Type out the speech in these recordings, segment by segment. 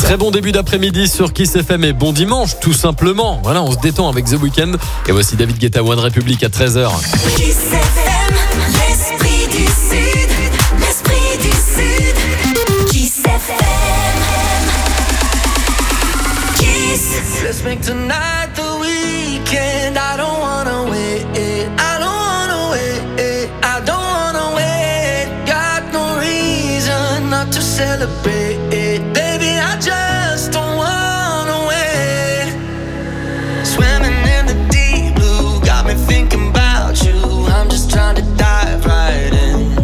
Très bon début d'après-midi sur Kiss FM et bon dimanche tout simplement. Voilà, on se détend avec The Weeknd. Et voici David Guetta, One Republic à 13h. Kiss FM, l'esprit du Sud, l'esprit du Sud. Kiss FM. Kiss. Let's make tonight the weekend. I don't wanna wait. I don't wanna wait. I don't wanna wait. Got no reason not to celebrate. Baby, I just don't wanna wait. Swimming in the deep blue got me thinking about you. I'm just trying to dive right in.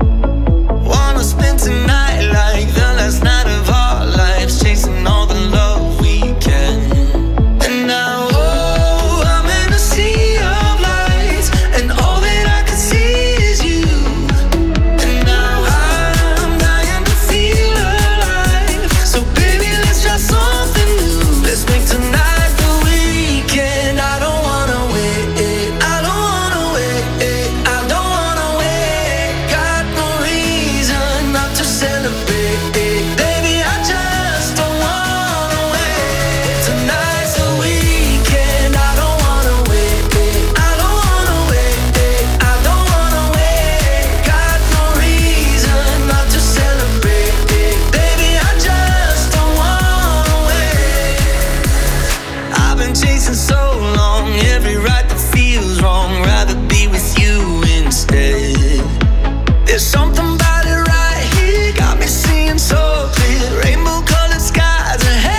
Wanna spend tonight like the last night of our lives, chasing all the love we can. And now, oh, I'm in a sea of lights, and all that I can see is you. And now I'm dying to feel alive. So baby, let's try something new. Let's make tonight the weekend. I don't wanna wait. I don't wanna wait. I don't wanna wait. Got no reason not to celebrate. Baby, I just don't wanna wait. Tonight's the weekend. I don't wanna wait. I don't wanna wait. I don't wanna wait. Got no reason not to celebrate. Baby, I just don't wanna wait. I've been chasing so long, every right that feels wrong. Rather be with you instead. There's something about it right here, got me seeing so clear. Rainbow-colored skies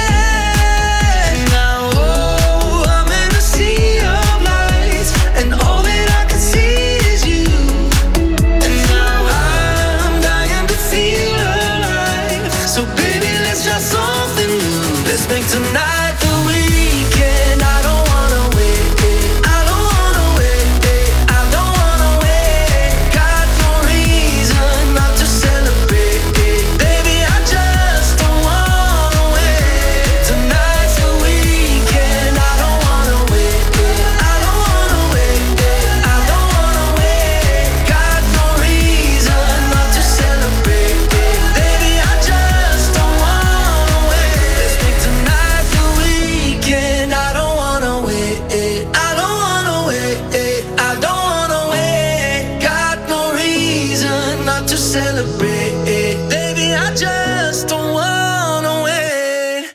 ahead. Now, oh, I'm in a sea of lights, and all that I can see is you. And now I'm dying to feel alive. So baby, let's try something new. Let's make tonight the weekend. I don't wanna wait. I don't wanna wait. I don't wanna wait. Got no reason not to celebrate. Baby, I just don't wanna wait. Tonight's the weekend. I don't wanna wait. I don't wanna wait. I don't wanna wait. Got no reason not to celebrate. Baby, I just don't wanna wait. Let's make tonight the weekend. I don't wanna wait. I don't wanna wait. I don't wanna wait. Got no reason not to celebrate. Baby, I just don't wanna wait.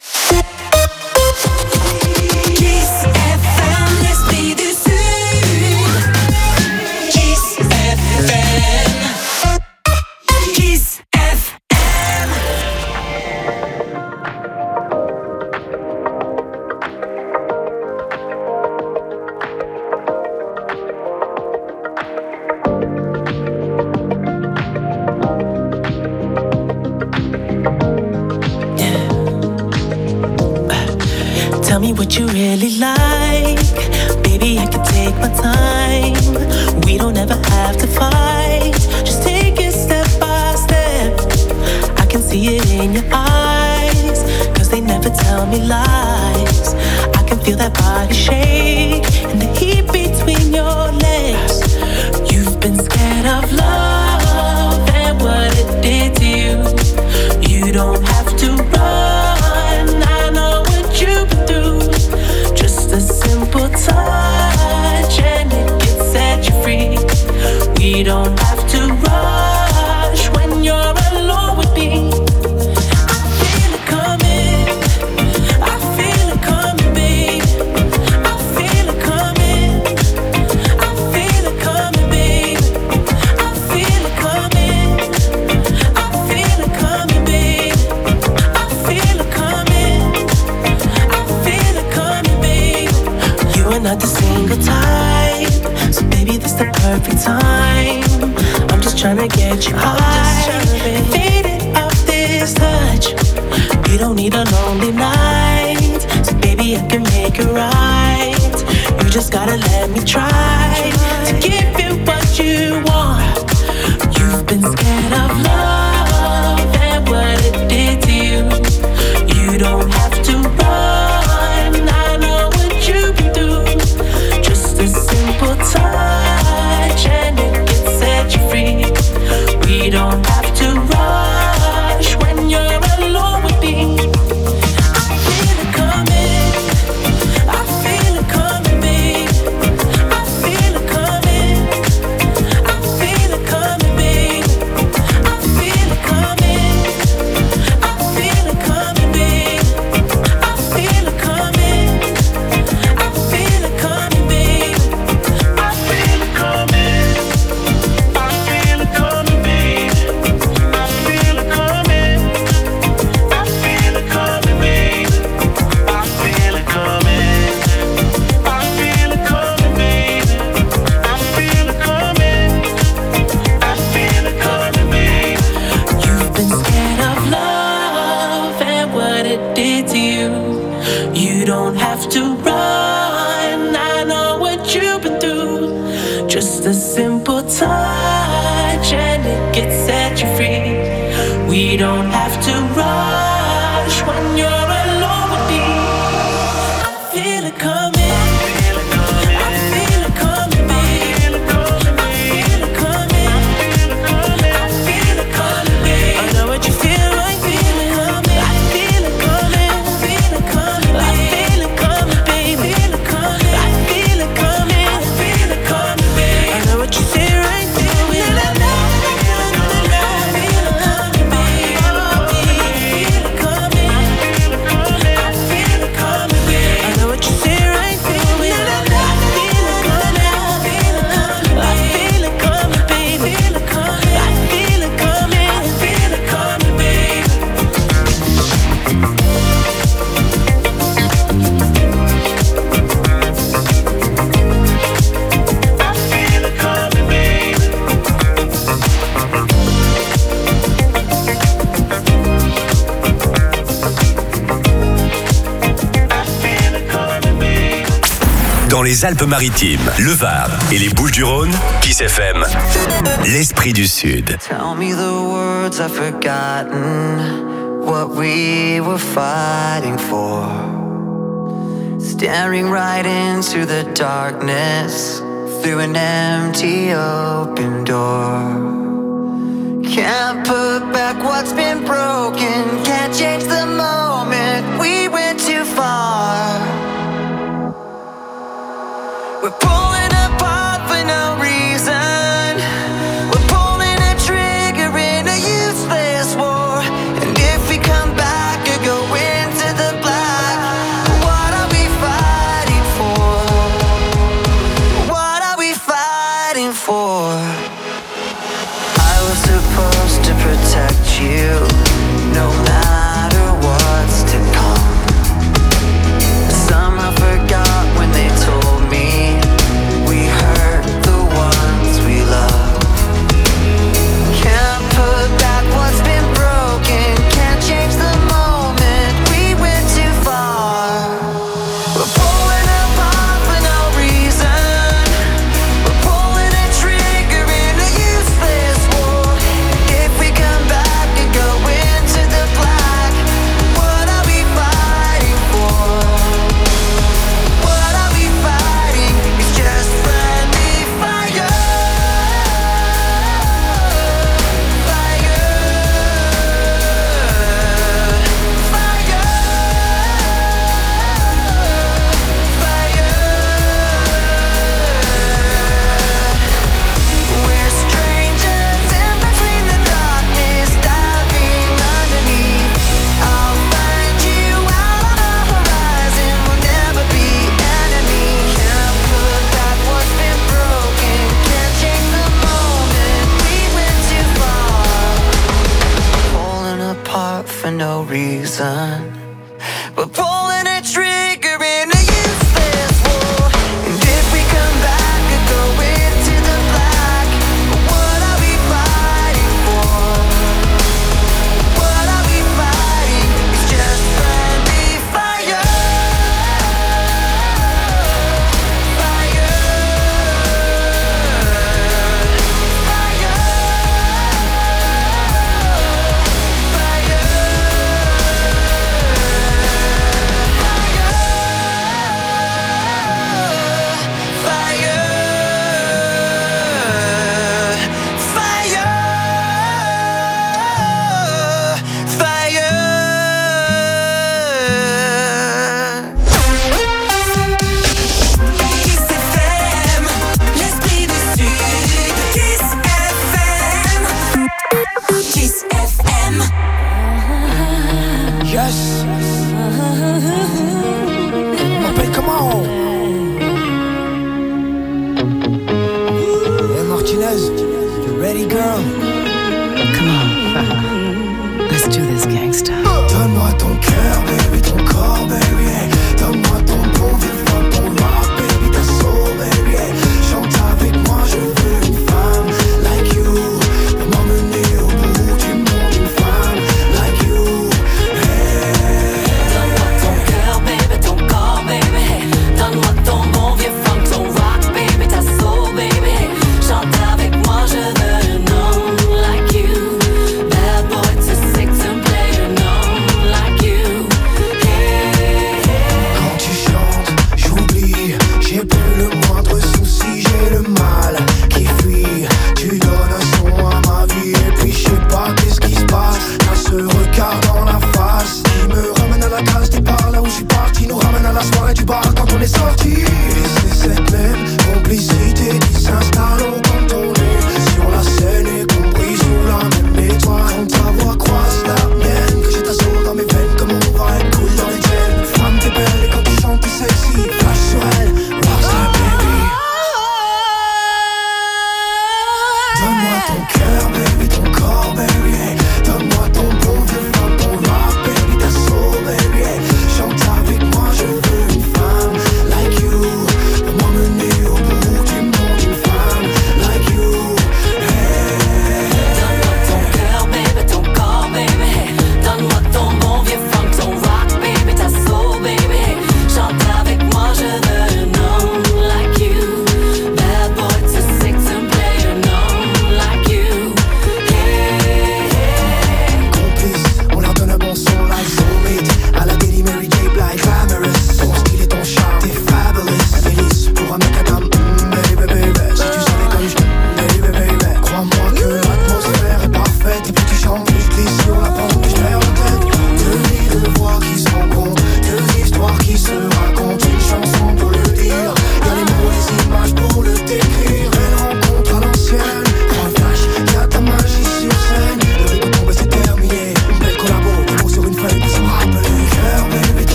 Kiss FM, l'esprit du Sud. Kiss FM. Kiss FM. Tell me what you really like. Baby, I can take my time. We don't ever have to fight. Just take it step by step. I can see it in your eyes, 'cause they never tell me lies. I can feel that body shake and the heat between your legs. You've been scared of love and what it did to you. You don't have to run. I know what you've been through. Just a simple touch and it can set you free. We don't have to rush when you're alone with me. I feel it coming. I feel it coming, babe. I feel it coming. I feel it coming, babe. I feel it coming. I feel it coming, babe. I feel it coming. I feel it coming, babe. You are not the single type, so baby, this the perfect time. I'm just tryna get you high, faded off this touch. You don't need a lonely night, so baby, I can make it right. You just gotta let me try to give you what you want. You've been scared of love and what it did to you. You don't have to run. I know what you've been through. Just a simple touch and it can set you free. We don't have to rush when you're alone with me. to run. I know what you've been through. Just a simple touch and it can set you free. We don't have to rush when you're alone with me. I feel it coming. Dans les Alpes-Maritimes, le Var et les Bouches-du-Rhône, Kiss FM, l'Esprit du Sud. Tell me the words I've forgotten, what we were fighting for. Staring right into the darkness, through an empty open door. Can't put back what's been broken, can't change the moment we went too far. We're pulling apart for no reason. We're pulling a trigger in a useless war. And if we come back or go into the black, what are we fighting for? What are we fighting for? I was supposed to protect you, no matter what's to come. Somehow forgot when they told me we hurt the ones we love. Can't put back what's been broken, can't change the moment we went too far. We're pulling apart for no reason. We're pulling a trigger in a useless war. If we come back and go into the black, what are we fighting for? What are we fighting? It's just friendly fire. Fire. Fire. Fire. We're strangers in between the darkness, diving underneath. I'll find you out on the horizon. We'll never be enemies. Can't put back what's been broken, can't change the moment we went too far. Pulling apart for no reason. We're pulling a trigger in a useless war. And if we come back and go into the black, what are we fighting for? What are we fighting? It's just friendly fire. Fire. Fire. Fire.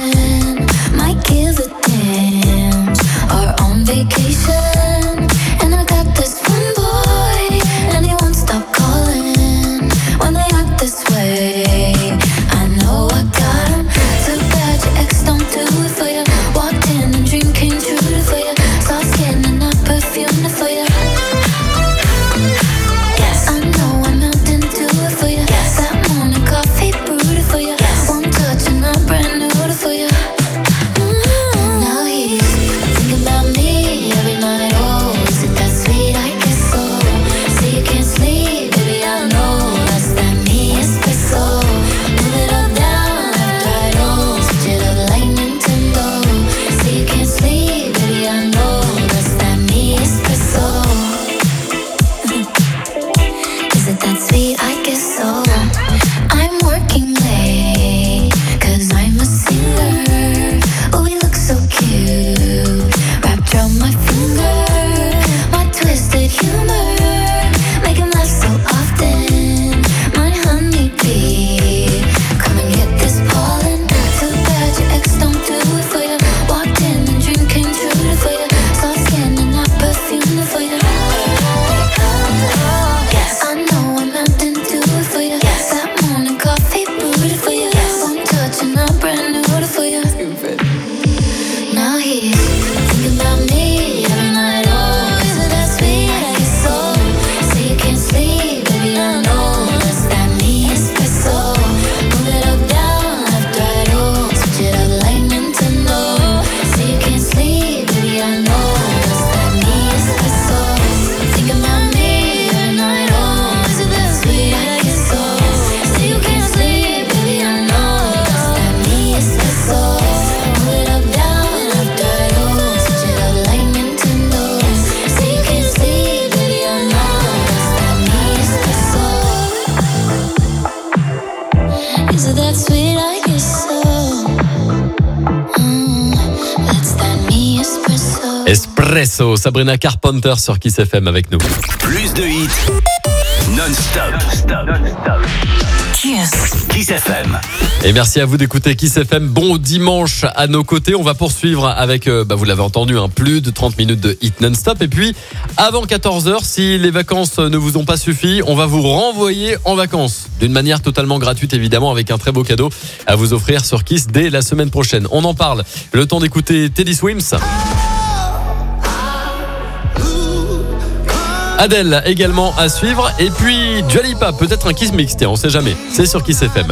falling. Might give a damn. Or on vacation. And I got this one boy, and he won't stop calling. When they act this way, I know I got him. Too bad your ex don't do it for you. Walked in and dream came true for you. Soft skin and not perfume for you. Yes, I know I'm out and do it for you. Yes, that morning coffee brewed for you. Yes, one touch and I'm brand new for you. Now he's thinking about me every night. Oh, is it that sweet? I guess so. Say you can't sleep, baby, I know that's that me espresso. Move it up, down, left, right, oh, switch it up like Nintendo. Say you can't sleep, baby, I know that's that me espresso. Is it that sweet? I guess so. I'm working late, 'cause I'm a singer. Oh, we look so cute, wrapped around my finger. My twisted humor, make him laugh so often. My honeybee, come and get this pollen. Too bad your ex don't do it for you. Walked in and dream came true for you. Soft skin and not perfume for you. Yes, I know I'm out and do it for you. Yes, that morning coffee brewed for you. Yes, one touch and I'm brand new for you. Now he's thinking about me every night. Oh, is it that sweet? I guess so. Say you can't sleep, baby, I know that's that me espresso. Move it up, down, left, right, oh, switch it up like Nintendo. Say you can't sleep, baby, I know that's that me espresso. Thinking about me every night. Oh, is it that sweet? I guess so. Say you can't sleep, baby, I know that's that me espresso. Move it up, down, left, right, oh, switch it up like Nintendo. Say you can't sleep, baby, I know that's that me espresso. Is it that sweet? I guess so. That's that me espresso. Espresso, Sabrina Carpenter sur Kiss FM avec nous. Plus de hits non-stop. Kiss FM. Et merci à vous d'écouter Kiss FM. Bon dimanche à nos côtés. On va poursuivre avec, vous l'avez entendu, plus de 30 minutes de hit non-stop. Et puis, avant 14h, si les vacances ne vous ont pas suffi, on va vous renvoyer en vacances. D'une manière totalement gratuite, évidemment, avec un très beau cadeau à vous offrir sur Kiss dès la semaine prochaine. On en parle. Le temps d'écouter Teddy Swims. Adèle également à suivre. Et puis Dua Lipa, peut-être un Kiss Mix, tiens, on sait jamais. C'est sur Kiss FM.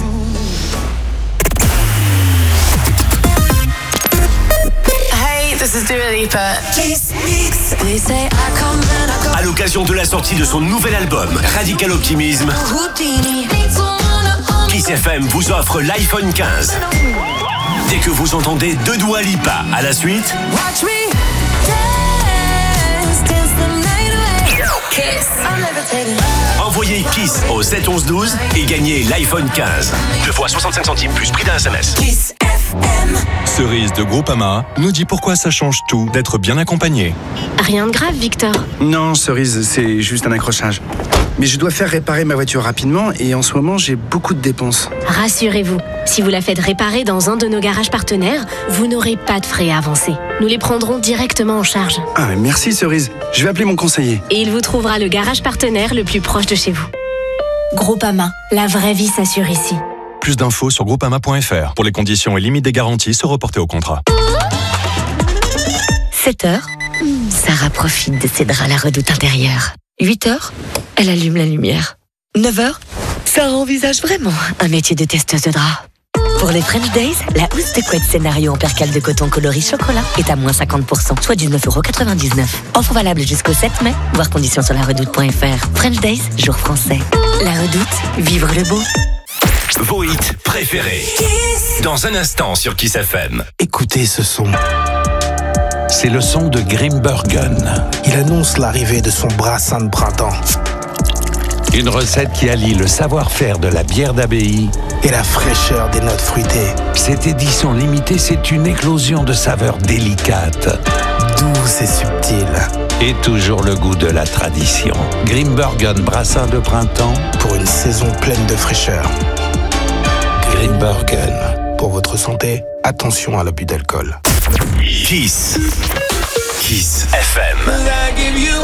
Hey, this is Dua Lipa. Kiss Mix. They say I come and I go À l'occasion de la sortie de son nouvel album, Radical Optimism, Houdini. Wanna Kiss FM vous offre l'iPhone 15. Dès que vous entendez deux Dua Lipa à la suite, watch me dance, dance the night away. Kiss. I'm levitating. envoyez Kiss au 7 11 12 et gagnez l'iPhone 15. 2 fois 65 centimes plus prix d'un SMS. Kiss FM. Cerise de Groupama nous dit pourquoi ça change tout d'être bien accompagné. Rien de grave, Victor. Non, Cerise, c'est juste un accrochage. Mais je dois faire réparer ma voiture rapidement et en ce moment, j'ai beaucoup de dépenses. Rassurez-vous, si vous la faites réparer dans un de nos garages partenaires, vous n'aurez pas de frais à avancer. Nous les prendrons directement en charge. Ah, merci Cerise. Je vais appeler mon conseiller. Et il vous trouvera le garage partenaire le plus proche de chez vous. Groupama, la vraie vie s'assure ici. Plus d'infos sur groupama.fr. Pour les conditions et limites des garanties, se reporter au contrat. 7h, Sarah profite de ses draps à la redoute intérieure. 8h, elle allume la lumière. 9h, Sarah envisage vraiment un métier de testeuse de draps. Pour les French Days, la housse de couette scénario en percale de coton coloris chocolat est à moins 50%, soit 19,99€. Offre valable jusqu'au 7 mai, voir conditions sur laredoute.fr. French Days, jour français. La Redoute, vivre le beau. Vos hits préférés. Dans un instant sur Kiss FM. Écoutez ce son. C'est le son de Grimbergen. Il annonce l'arrivée de son brassin de printemps. Une recette qui allie le savoir-faire de la bière d'abbaye et la fraîcheur des notes fruitées. Cette édition limitée, c'est une éclosion de saveurs délicates, douces et subtiles. Et toujours le goût de la tradition. Grimbergen brassin de printemps pour une saison pleine de fraîcheur. Grimbergen, pour votre santé, attention à l'abus d'alcool. Kiss. Kiss FM. I give you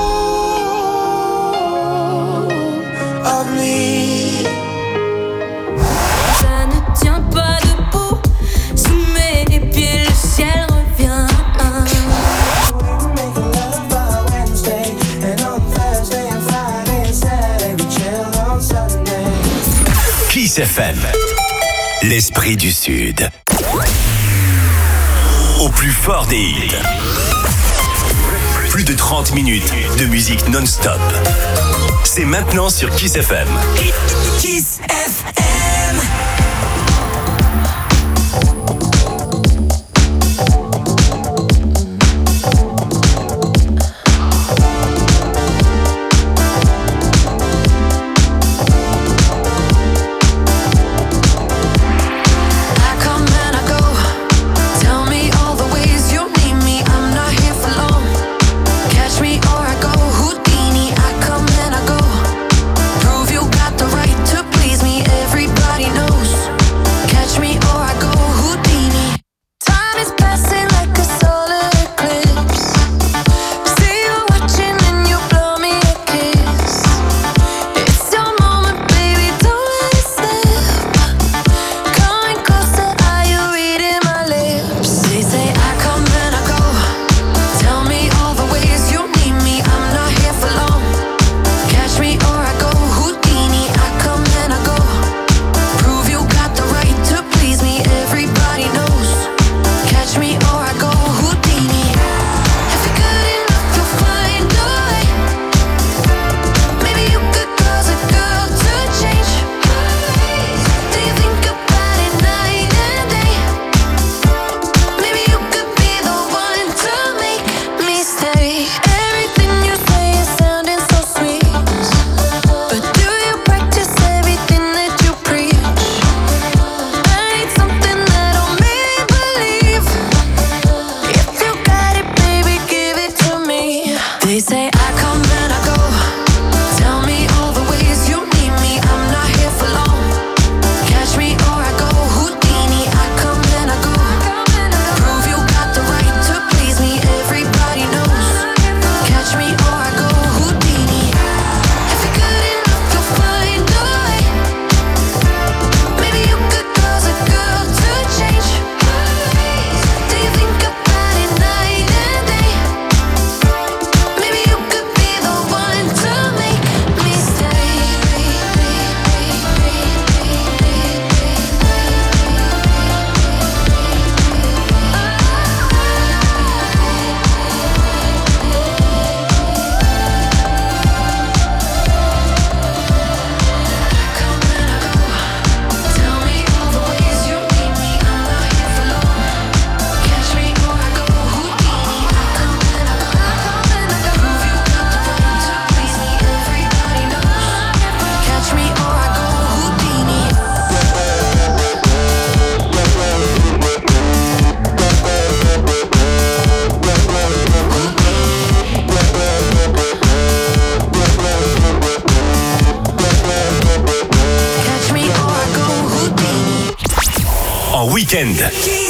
all of me. Ça ne tient pas debout. Sous mes pieds, le ciel revient. Kiss FM. L'esprit du Sud. Au plus fort des hits. Plus de 30 minutes de musique non-stop. C'est maintenant sur Kiss FM. Kiss FM. Week-end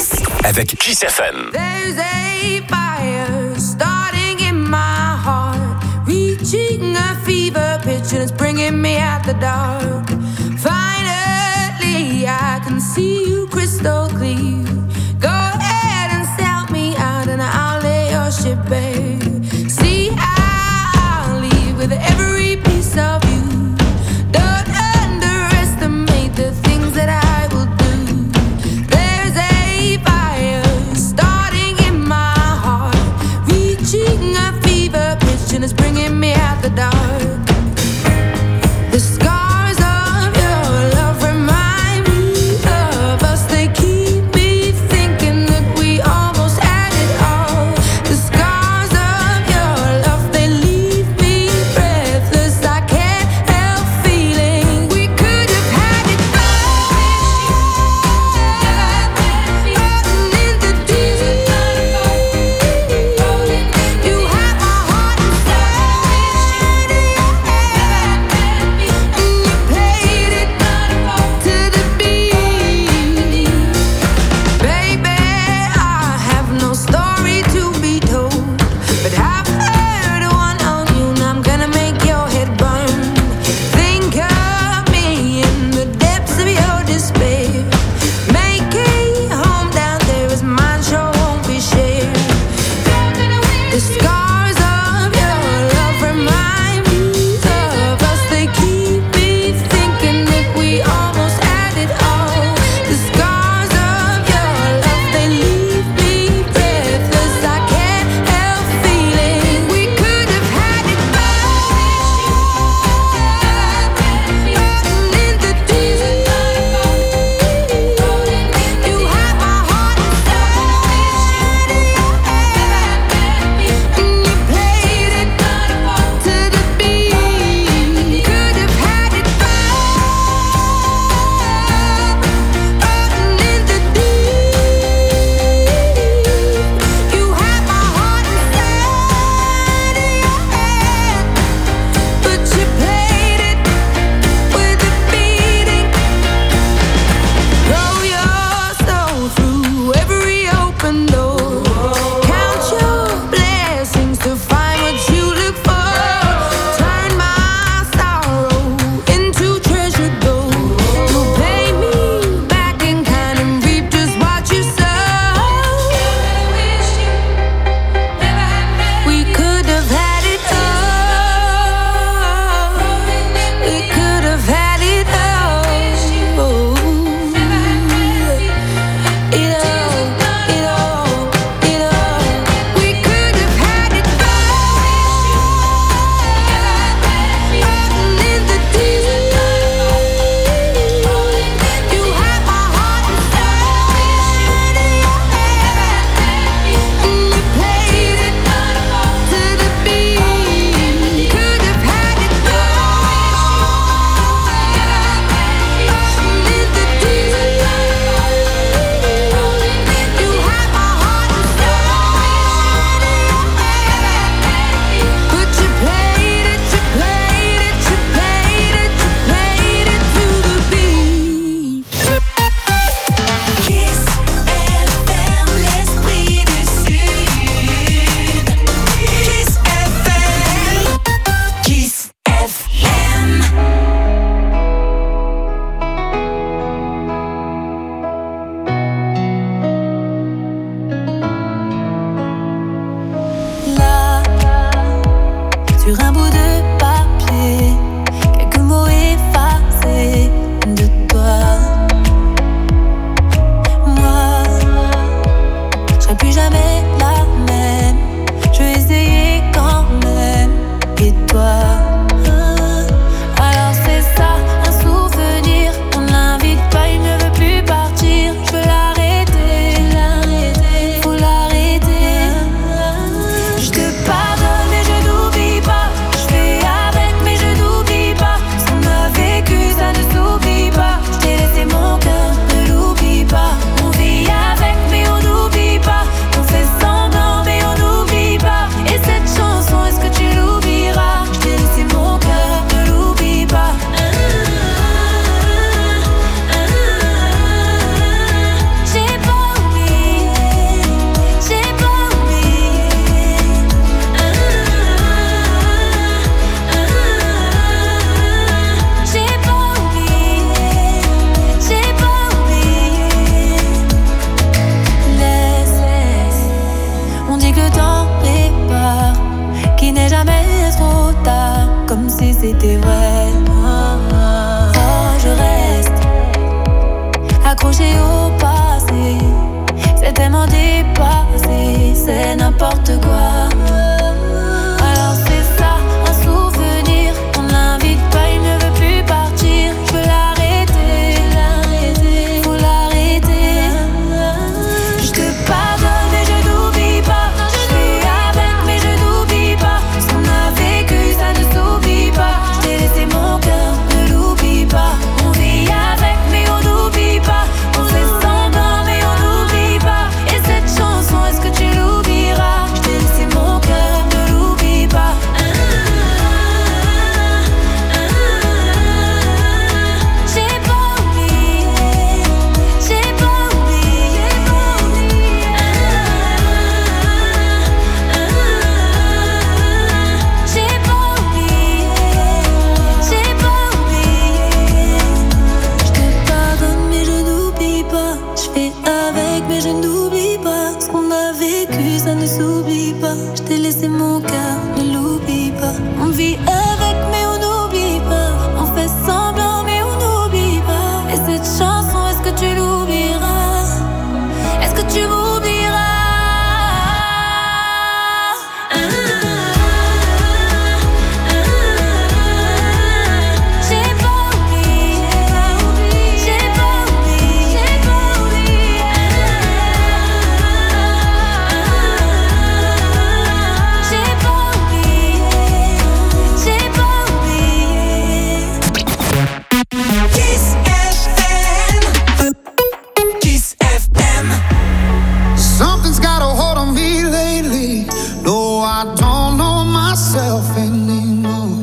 avec Kiss FM. There's a fire starting in my heart, reaching a fever pitch and it's bringing me out the dark. Finally, I can see you crystal clear. Go ahead and sell me out and I'll lay your ship bare. See, I'll leave with every piece of you. Don't underestimate the things that I will do. There's a fire starting in my heart, reaching a fever pitch and it's bringing me out the dark. The scars of your love remind me of us. They keep me comme si c'était vrai. Oh, je reste accroché au passé. C'est tellement dépassé, c'est n'importe quoi. Alors c'est ça, un souvenir. On l'invite pas, il ne veut plus partir. Je peux l'arrêter, faut l'arrêter. Je te pardonne mais je n'oublie pas. Je suis avec mais je n'oublie pas. Ce qu'on a vécu ça ne s'oublie pas. Je t'ai laissé mon cœur, ne l'oublie pas. On vit avec mais on n'oublie pas. On fait semblant mais on n'oublie pas. Et cette chanson, est-ce que tu l'oublieras? Je t'ai laissé mon cœur, ne l'oublie pas. J'ai pas oublié, j'ai pas oublié. J'ai pas oublié, j'ai pas oublié. Je te pardonne mais je n'oublie pas. Je fais avec mais je n'oublie pas. Ce qu'on a vécu ça ne s'oublie pas. Je t'ai laissé mon cœur, ne l'oublie pas. On vit avec mais on n'oublie pas. On fait semblant mais on n'oublie pas. Et cette chanson, est-ce que tu l'oublieras? Est-ce que tu m'oublieras? J'ai pas oublié, j'ai pas oublié, j'ai pas oublié. J'ai pas oublié, j'ai pas oublié. Kiss FM. Kiss FM. Something's got a hold on me lately. No, I don't know myself anymore.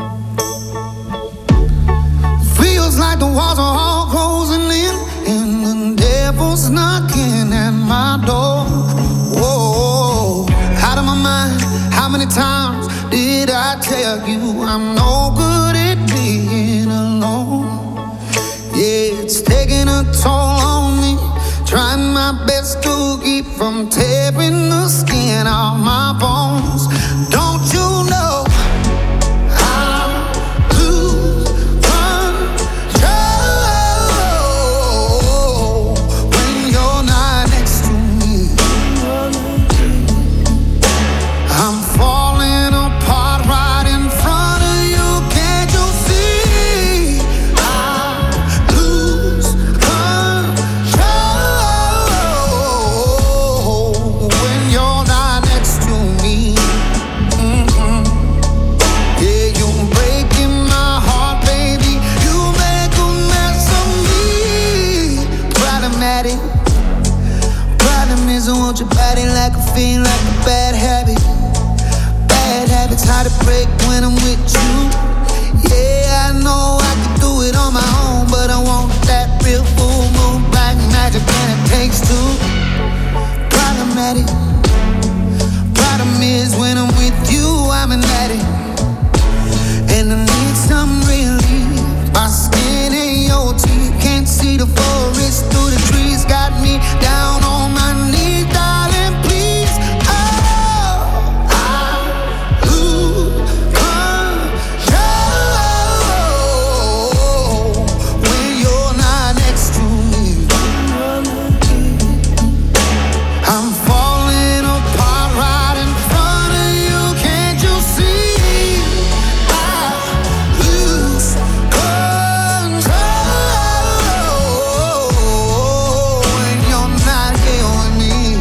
Feels like the walls are all closing in, and the devil's knocking at my door. Whoa, out of my mind. How many times did I tell you I'm no good at being alone? Yeah, it's taking a toll on me. Trying my best to keep from tearing the skin off my bones. Don't you know I lose control when you're not next to me? I'm falling apart right in front of you. Can't you see? I lose control when you're not next to me. Yeah, you're breaking my heart, baby. You make a mess of me. Problematic. Problem is I want your body like a fiend, like a bad habit. Bad habits hard to break when I'm with you. Yeah, I know I can do it on my own, but I want that real full moon black magic, and it takes two. Problematic. Problem is when I'm with you, I'm an addict, and I need some relief. My skin and your teeth can't see the forest through the trees. Got me down on my knees, darling, please. Oh, I lose control when you're not next to me. I'm falling apart right in front of you. Can't you see? I lose control when you're not here with me.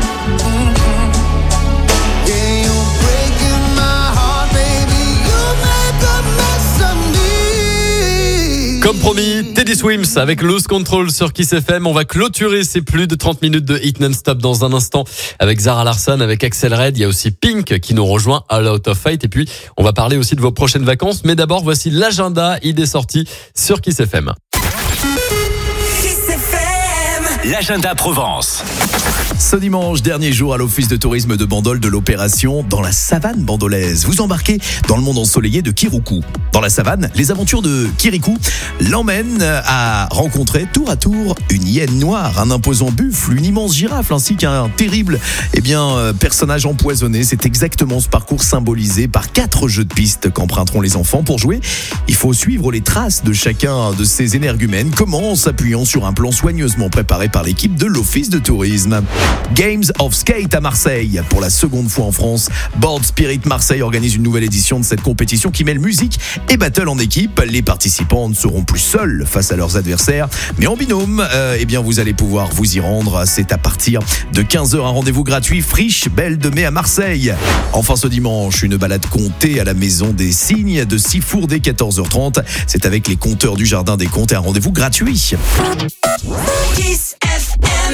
Yeah, you're breaking my heart, baby. You make a mess of me. Comme promis, Teddy Swims avec Lose Control sur Kiss FM. On va clôturer ces plus de 30 minutes de hit non-stop dans un instant avec Zara Larsson, avec Axel Red. Il y a aussi Pink qui nous rejoint à Out of Fight. Et puis, on va parler aussi de vos prochaines vacances. Mais d'abord, voici l'agenda idées sorties sur Kiss FM. Kiss FM. l'agenda Provence. Ce dimanche, dernier jour à l'Office de tourisme de Bandol de l'opération Dans la savane bandolaise. Vous embarquez dans le monde ensoleillé de Kirikou. Dans la savane, les aventures de Kirikou l'emmènent à rencontrer tour à tour une hyène noire, un imposant buffle, une immense girafe ainsi qu'un terrible personnage empoisonné. C'est exactement ce parcours symbolisé par 4 jeux de pistes qu'emprunteront les enfants. Pour jouer, il faut suivre les traces de chacun de ces énergumènes. Comment ? En s'appuyant sur un plan soigneusement préparé par l'équipe de l'Office de tourisme. Games of Skate à Marseille. Pour la seconde fois en France, Board Spirit Marseille organise une nouvelle édition de cette compétition qui mêle musique et battle en équipe. Les participants ne seront plus seuls face à leurs adversaires, mais en binôme. Vous allez pouvoir vous y rendre. C'est à partir de 15h, un rendez-vous gratuit Friche Belle de Mai à Marseille. Enfin ce dimanche, une balade comptée à la Maison des Cygnes de Sifour dès 14h30. C'est avec les compteurs du Jardin des Contes et un rendez-vous gratuit. Kiss FM.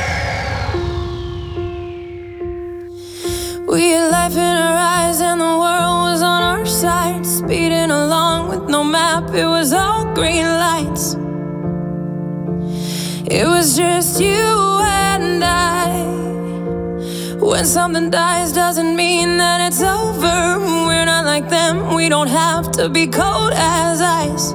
We had life in our eyes and the world was on our side. Speeding along with no map, it was all green lights. It was just you and I. When something dies doesn't mean that it's over. We're not like them, we don't have to be cold as ice.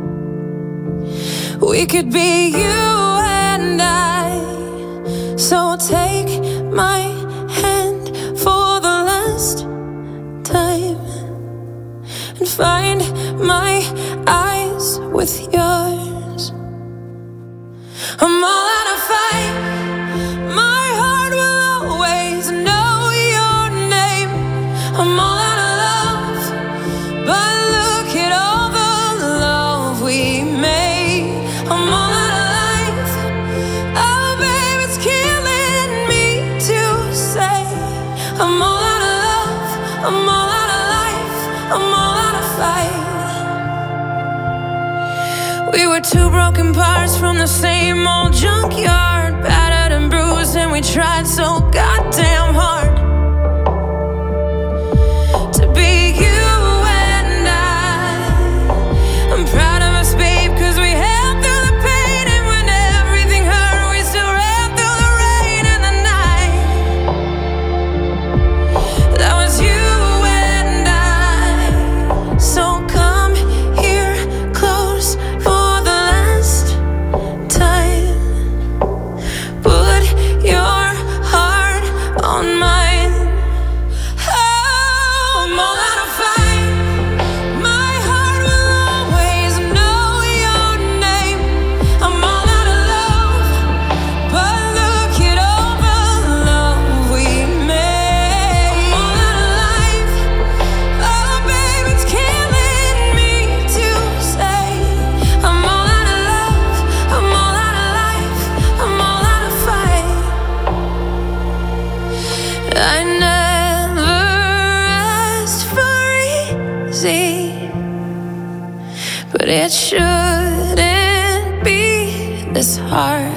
We could be you and I. So take my hand for the last time and find my eyes with yours. I'm all out of fight. My heart will always know your name. I'm all out of love, but look at all the love we made. I'm all out of life. Oh babe, it's killing me to say I'm all out of love, I'm all out of life, I'm all out of fight. We were two broken parts from the same old junkyard, battered and bruised, and we tried so goddamn hard to be you and I'm proud of us, babe, 'cause we held through the pain, and when everything hurt, we still ran through the rain and the night. That was you and I. So come here close for the last time. Put your heart on mine. Oh, I'm all out of fight. My heart will always know your name. I'm all out of love, but look at all the love we made. I'm all out of life. Oh, babe, it's killing me to say I'm all out of love, I'm all out of life, I'm all out of fight. I never asked for easy, but it shouldn't be this hard.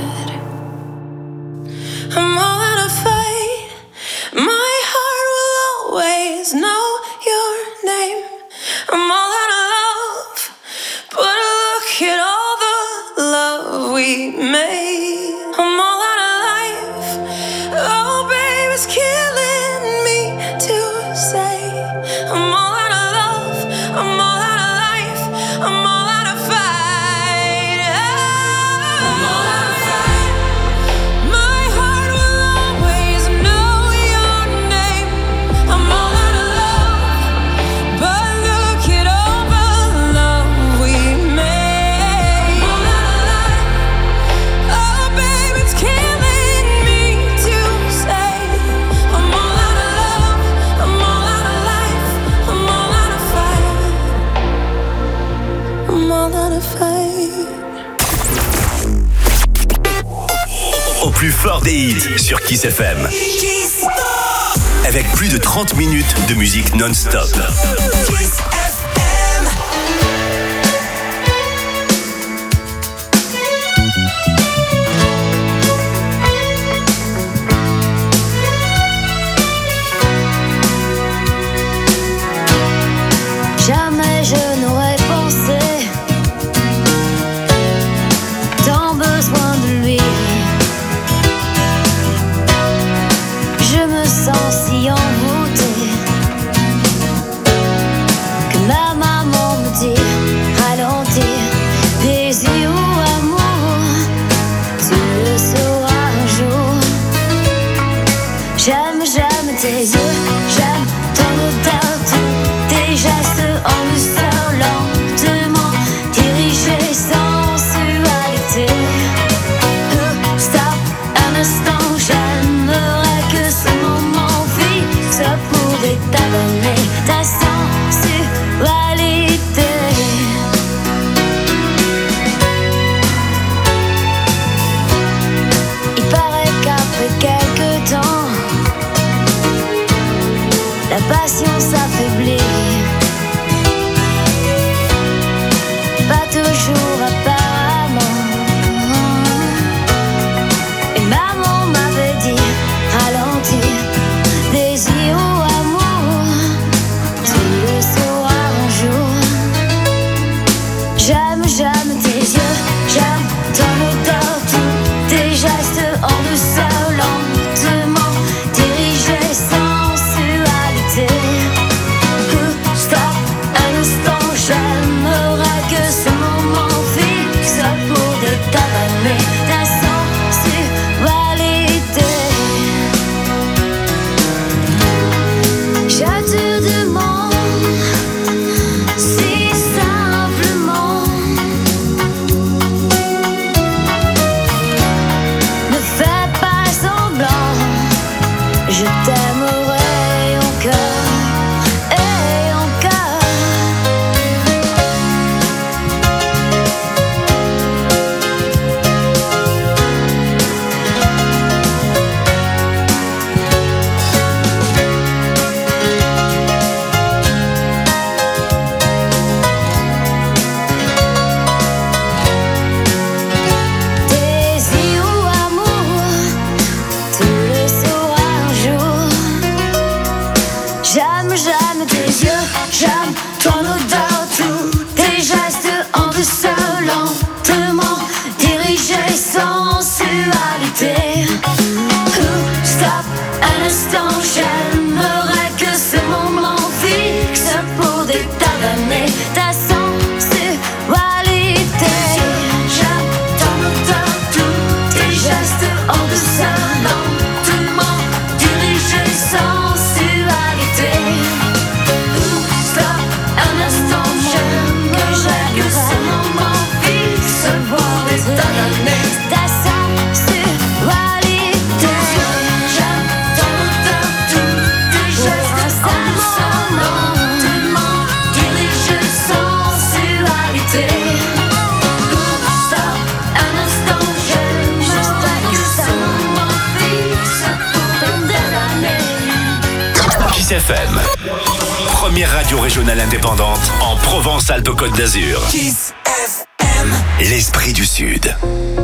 I'm all out of fight. My heart will always know your name. I'm all out of love, but look at all the love we made. I'm all out of life. Oh, babe, it's killing me to say I'm all out of love, I'm all out of life, I'm all out of fight. I'm all out of fight. My heart will always know your name. I'm all out of love, but look at all the love we made. I'm all out of life. Oh, babe, it's killing me to say I'm all out of love, I'm all out of life, I'm all out of fight. I'm all out of fight. Au plus fort des hits sur Kiss FM. Kiss. Avec plus de 30 minutes de musique non-stop. Kiss FM. Jamais je n'aurais pensé tant besoin de lui. Je me sens si envoûtée que ma maman me dit ralentir, désir ou amour, tu le sauras un jour. J'aime tes yeux, j'aime ton odeur, tous tes gestes en douceur, lentement dirigés sans sensualité. Stop un instant, j'aimerais que ce moment fixe pourrait t'abonner ta sensualité. Il paraît qu'après quelques temps, la patience affaiblit. Pas toujours apparemment. Et maman m'avait dit ralentir, désir ou amour, tu le sauras un jour. J'aime tes yeux, j'aime ton odeur, tous tes gestes en douceur, lentement dirigés sans sensualité. Stop un instant, j'aimerais que ce moment fixe pourrait t'avaler ta sensualité. Je te demande si simplement, ne fais pas semblant, je t'aimerai encore et encore. Désir ou amour, tu le sauras un jour. J'aime tes yeux, j'aime ton odeur, tous tes gestes en douceur, lentement dirigés sans sensualité. Stop un instant, j'aimerais que ce moment fixe pourrait t'avaler ta sensualité. J'aime ton odeur, tous tes gestes en douceur, lentement dirigés sans sensualité. Stop un instant, j'aimerais que ce moment fixe pourrait t'avaler ta sensualité. J'aime ton odeur, tous tes gestes en douceur, lentement dirigés sans sensualité. Stop un instant, j'aimerais que ce moment fixe pourrait t'avaler. Kiss FM, première radio régionale indépendante en Provence-Alpes-Côte d'Azur. Kiss FM. L'esprit du Sud.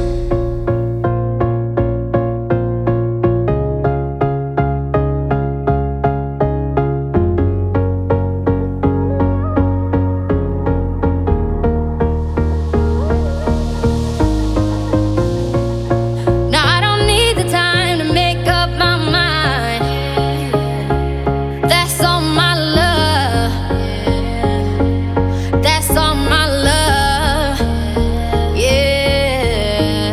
Now I don't need the time to make up my mind. That's all my love. That's all my love. Yeah.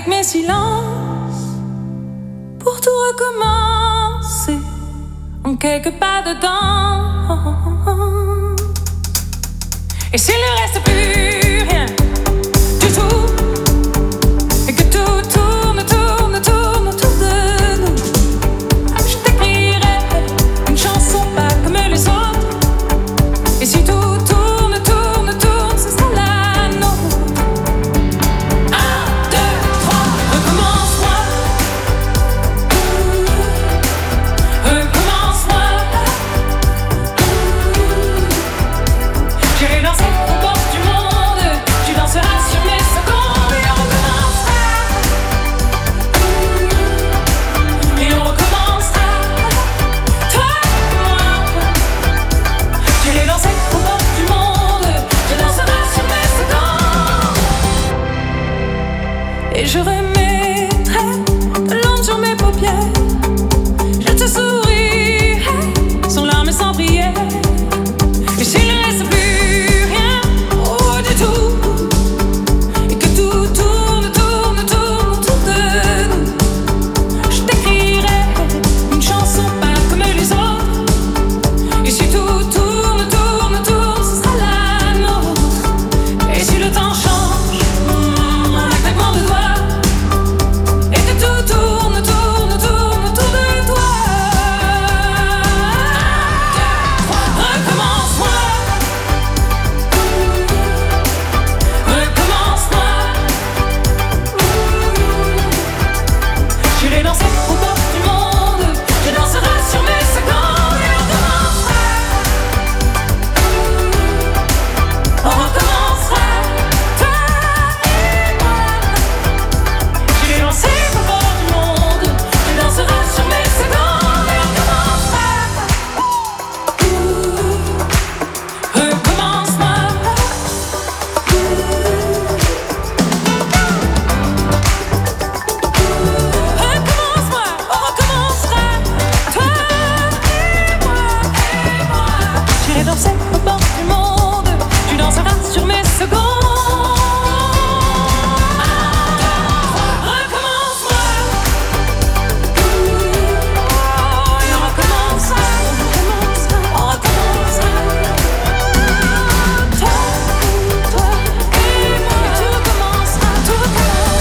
avec mes silences pour tout recommencer en quelques pas dedans. Et s'il ne reste plus rien du tout, et que tout tourne autour de nous, je t'écrirai une chanson pas comme les autres. Et si tout tourne, ce sera la nôtre. 1, 2, 3, recommence-moi. Recommence-moi. J'irai danser au bord du monde. Tu danseras sur mes secondes. Et on recommencera. Et on recommencera. Toi et moi. J'irai danser au bord du monde. Tu danseras sur mes secondes. Et je remettrai de l'ombre sur mes paupières. Je te sourirai sans larmes et sans prière. Et s'il ne reste plus rien du tout, et que tout tourne autour de nous, je t'écrirai une chanson pas comme les autres. Et si tout tourne, ce sera la nôtre. Et si le temps change, en un claquement de doigts, et que tout tourne autour de toi. Recommence-moi. Recommence-moi. J'irai danser au bord du monde. Tu danseras sur mes secondes. Et on recommencera. On recommencera. Toi et moi. J'irai danser au bord du monde. Tu danseras sur mes secondes. Et on recommencera. Recommence-moi. Recommence-moi, on recommencera. Toi et moi. J'irai danser au bord du monde. Tu danseras sur mes secondes. Recommence-moi. Et on recommencera. On recommencera. Toi et moi. Tout recommencera. Toi et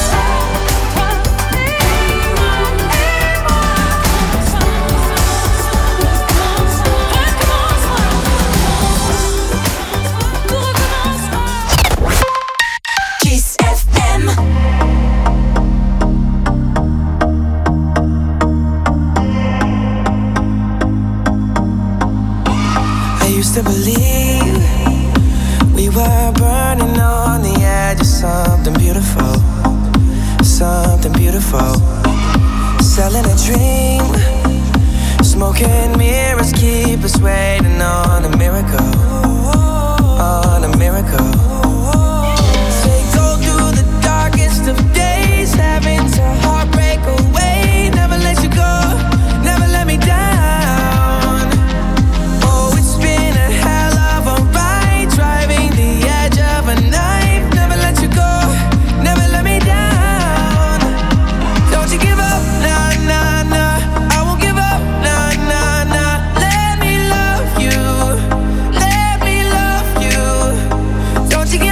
Kiss FM. I used to believe we were burning on the edge of something beautiful, something beautiful. Selling a dream, smoking mirrors keep us waiting on a miracle, on a miracle. They go through the darkest of days, having to heartbreak away. Never let you go, never let me down. Oh, it's been a hell of a ride, driving the edge of a knife. Never let you go, never let me down. Don't you give up, nah, nah, nah. I won't give up, nah, nah, nah. Let me love you, let me love you. Don't you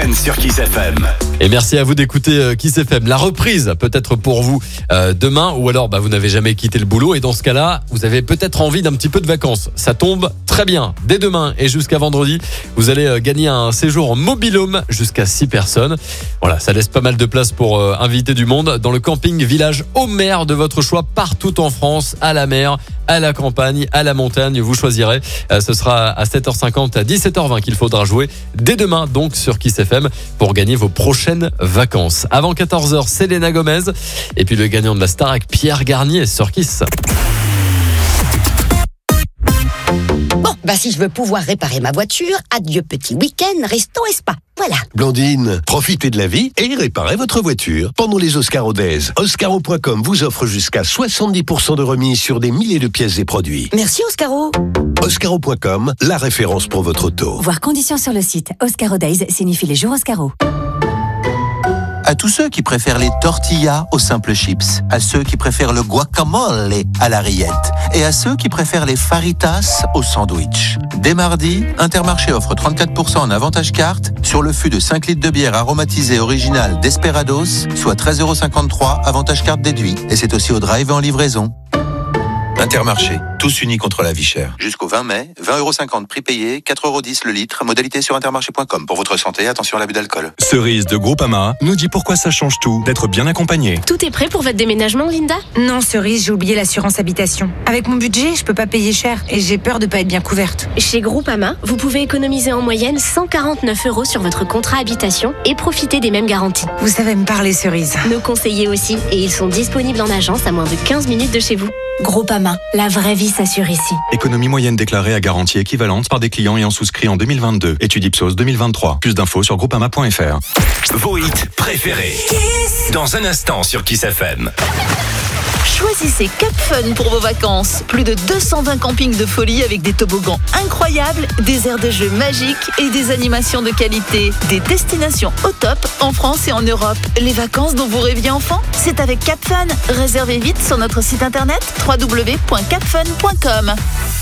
week-end sur Kiss FM. Et merci à vous d'écouter Kiss FM. La reprise, peut-être pour vous demain, ou alors vous n'avez jamais quitté le boulot, et dans ce cas-là, vous avez peut-être envie d'un petit peu de vacances. Ça tombe très bien. Dès demain et jusqu'à vendredi, vous allez gagner un séjour en mobil-home jusqu'à 6 personnes. Voilà, ça laisse pas mal de place pour inviter du monde dans le camping village Homer de votre choix, partout en France, à la mer, à la campagne, à la montagne, vous choisirez. Ce sera à 7h50 à 17h20 qu'il faudra jouer dès demain, donc sur Kiss FM, pour gagner vos prochaines vacances. Avant 14h, Selena Gomez, et puis le gagnant de la Starac, Pierre Garnier sur Kiss. Bon, si je veux pouvoir réparer ma voiture, adieu petit week-end, resto et spa. Voilà. Blandine, profitez de la vie et réparez votre voiture. Pendant les Oscaro Days, Oscaro.com vous offre jusqu'à 70% de remise sur des milliers de pièces et produits. Merci Oscaro. Oscaro.com, la référence pour votre auto. Voir conditions sur le site. Oscaro Days signifie les jours Oscaro. À tous ceux qui préfèrent les tortillas aux simples chips, à ceux qui préfèrent le guacamole à la rillette et à ceux qui préfèrent les faritas au sandwich. Dès mardi, Intermarché offre 34% en avantage carte sur le fût de 5 litres de bière aromatisée originale Desperados, soit 13,53€ avantage carte déduit. Et c'est aussi au drive et en livraison. Intermarché, tous unis contre la vie chère. Jusqu'au 20 mai, 20,50€ prix payé, 4,10€ le litre, modalité sur intermarché.com. Pour votre santé, attention à l'abus d'alcool. Cerise de Groupama nous dit pourquoi ça change tout d'être bien accompagné. Tout est prêt pour votre déménagement, Linda ? Non, Cerise, j'ai oublié l'assurance habitation. Avec mon budget, je peux pas payer cher et j'ai peur de pas être bien couverte. Chez Groupama, vous pouvez économiser en moyenne 149€ sur votre contrat habitation et profiter des mêmes garanties. Vous savez me parler, Cerise. Nos conseillers aussi, et ils sont disponibles en agence à moins de 15 minutes de chez vous. Groupama, la vraie vie s'assure ici. Économie moyenne déclarée à garantie équivalente par des clients ayant souscrit en 2022. Étude Ipsos 2023. Plus d'infos sur groupama.fr. Vos hits préférés. Dans un instant sur Kiss FM. Choisissez Cap Fun pour vos vacances. Plus de 220 campings de folie avec des toboggans incroyables, des aires de jeux magiques et des animations de qualité. Des destinations au top en France et en Europe. Les vacances dont vous rêviez enfant, c'est avec Cap Fun. Réservez vite sur notre site internet www.capfun.com.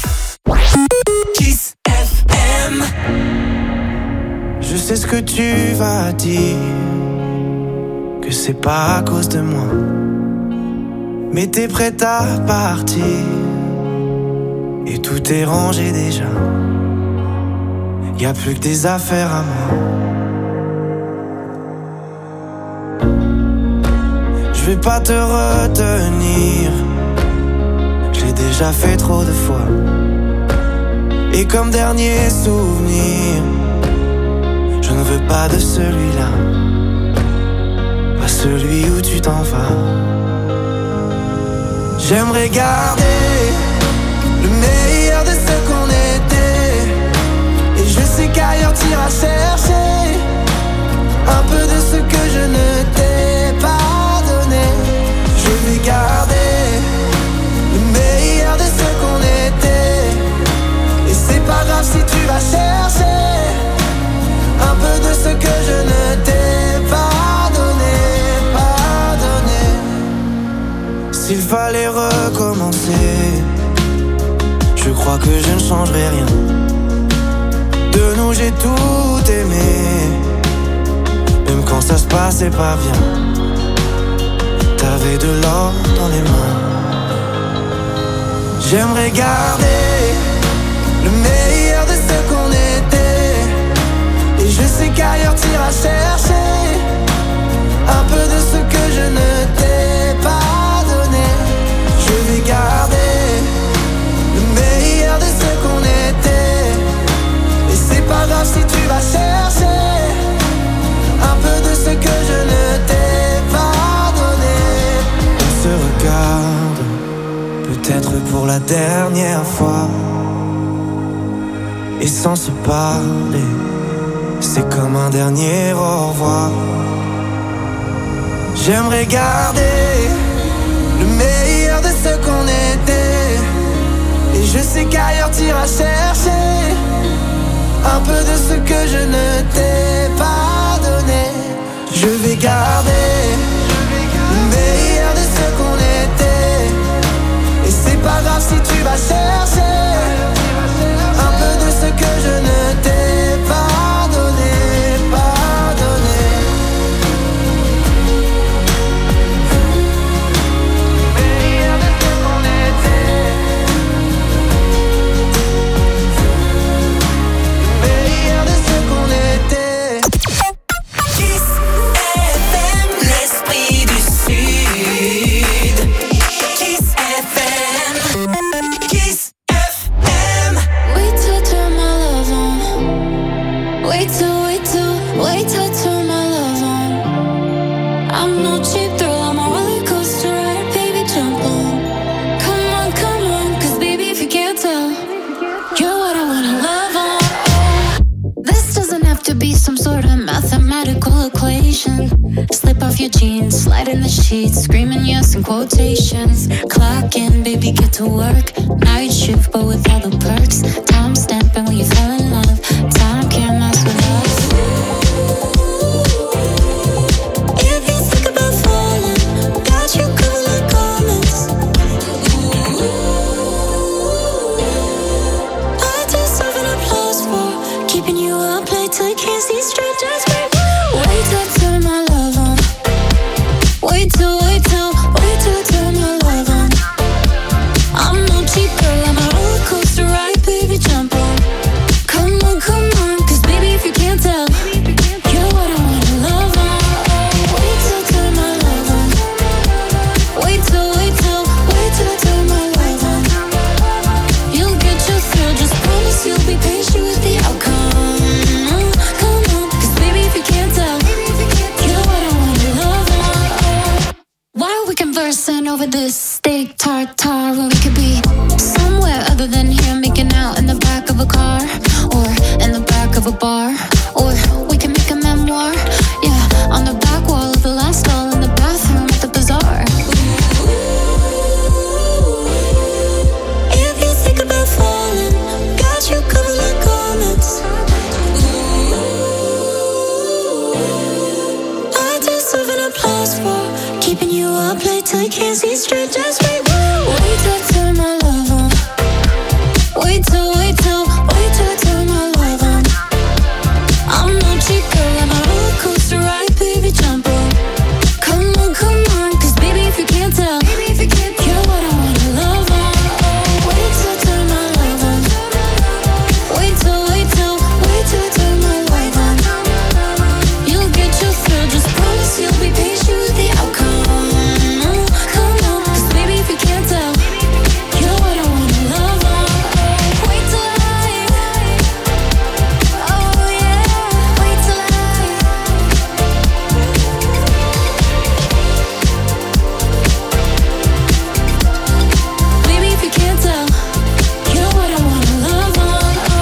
Kiss FM. Je sais ce que tu vas dire, que c'est pas à cause de moi. Mais t'es prête à partir et tout est rangé déjà. Y'a plus que des affaires à moi. Je vais pas te retenir, je l'ai déjà fait trop de fois. Et comme dernier souvenir, je ne veux pas de celui-là, pas celui où tu t'en vas. J'aimerais garder le meilleur de ce qu'on était. Et je sais qu'ailleurs t'iras chercher un peu de ce que je ne t'ai pas donné. Je vais garder le meilleur de ce qu'on était. Et c'est pas grave si tu vas chercher un peu de ce que je ne t'ai pas donné. S'il fallait recommencer, je crois que je ne changerai rien. De nous j'ai tout aimé, même quand ça se passait pas bien. T'avais de l'or dans les mains. J'aimerais garder le meilleur de ce qu'on était. Et je sais qu'ailleurs t'iras chercher un peu de ce que je ne t'ai pas. Je vais garder le meilleur de ce qu'on était. Et c'est pas grave si tu vas chercher un peu de ce que je ne t'ai pas donné. On se regarde, peut-être pour la dernière fois. Et sans se parler, c'est comme un dernier au revoir. J'aimerais garder le meilleur de ce qu'on était. Et je sais qu'ailleurs t'iras chercher un peu de ce que je ne t'ai pas donné. Je vais garder le meilleur de ce qu'on était. Et c'est pas grave si tu vas chercher un peu de ce que je ne t'ai pas donné, pas donné. Wait till turn my love on. I'm no cheap thrill, I'm a roller coaster ride, baby, jump on. Come on, cause baby, if you can't tell, you're what I wanna love on. This doesn't have to be some sort of mathematical equation. Slip off your jeans, slide in the sheets, screaming yes in quotations. Clock in, baby, get to work. Night shift, but with all the perks. Time stamping when you fell in love. Time can't mess with us. If you think about falling, got you covered like garments. I deserve an applause for keeping you up late till you can't see straight. Just wait till turn my love on. Wait till turn my love on. I'm no cheap girl, I'm a roller coaster ride, baby, jump on. Come on, cause baby, if you can't tell, you're what I wanna love on. Wait till turn my love on. Wait till turn my love on. You'll get your thrill, just promise you'll be patient with the outcome. Come on, cause baby, if you can't tell, you're what I wanna love on. Why are we conversing over this steak tartare when we could be somewhere other than here, making out in the back of a car or in the back of a bar, or we can make a memoir, yeah, on the back wall of the last stall in the bathroom at the bazaar. If you think about falling, got you covered like garments. I deserve an applause for keeping you up late till you can't see straight. Just